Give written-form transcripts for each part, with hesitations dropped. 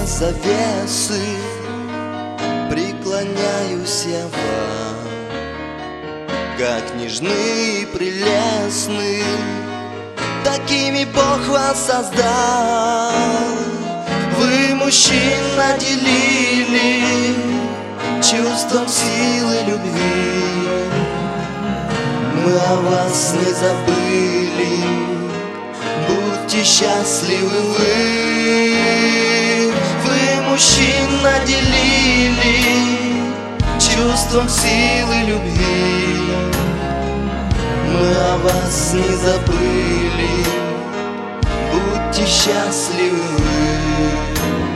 завесы преклоняюсь я вам, как нежны и прелестны, такими Бог вас создал. Вы, мужчин, наделили чувством силы любви. Мы о вас не забыли, будьте счастливы вы. Вы, мужчин, наделили чувством силы любви. Мы о вас не забыли, будьте счастливы вы.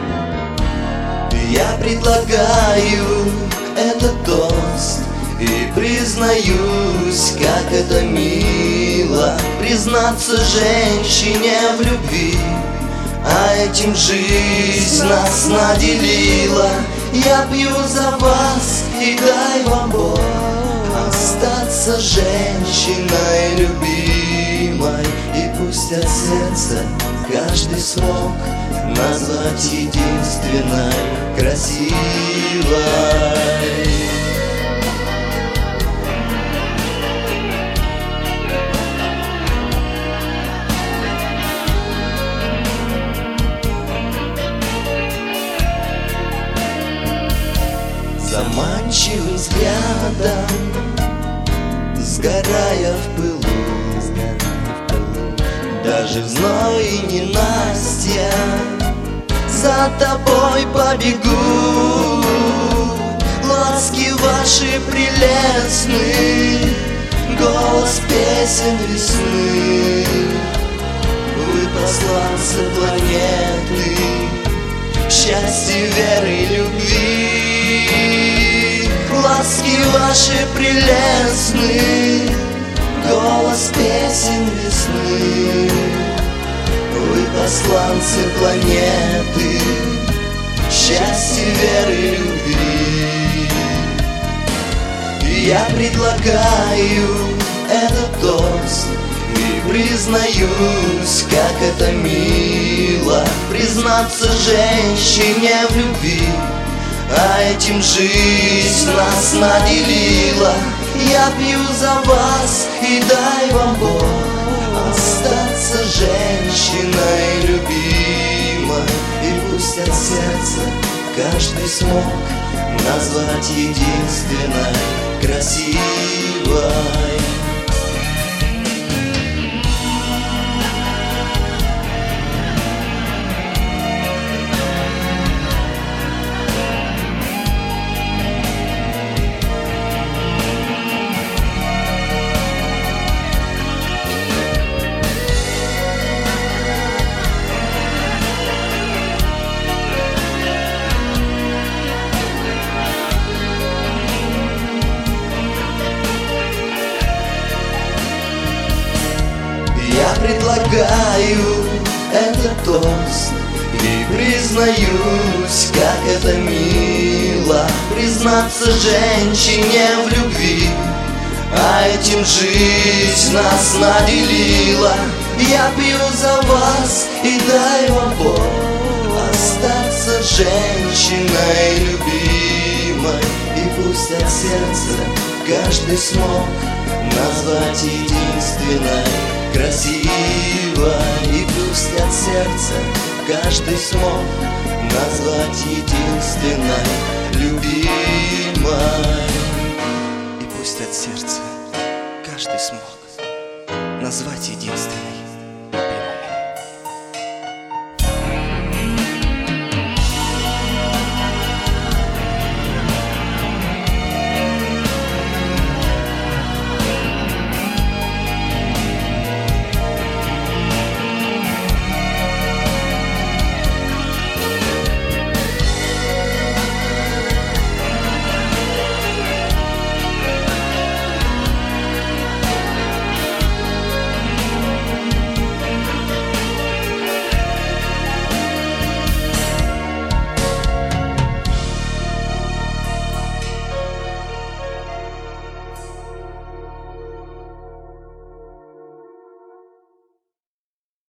Я предлагаю этот тост и признаюсь, как это мило признаться женщине в любви. А этим жизнь нас наделила. Я пью за вас и дай вам Бог остаться женщиной любимой. И пусть от сердца каждый смог назвать единственной красивой. Заманчивым взглядом, сгорая в пылу, даже в зной и ненастья, за тобой побегу. Ласки ваши прелестны, голос песен весны. Вы посланцы планеты, счастья, веры и любви. Ласки ваши прелестны, голос песен весны. Вы посланцы планеты, счастья, веры и любви. И я предлагаю этот тост и признаюсь, как это мило признаться женщине в любви. А этим жизнь нас наделила. Я пью за вас и дай вам Бог остаться женщиной любимой. И пусть от сердца каждый смог назвать единственной красивой. Я предлагаю этот тост и признаюсь, как это мило признаться женщине в любви. А этим жизнь нас наделила. Я пью за вас и дай вам Бог остаться женщиной любимой. И пусть от сердца каждый смог назвать единственной красивой. И пусть от сердца каждый смог назвать единственной любимой. И пусть от сердца каждый смог назвать единственной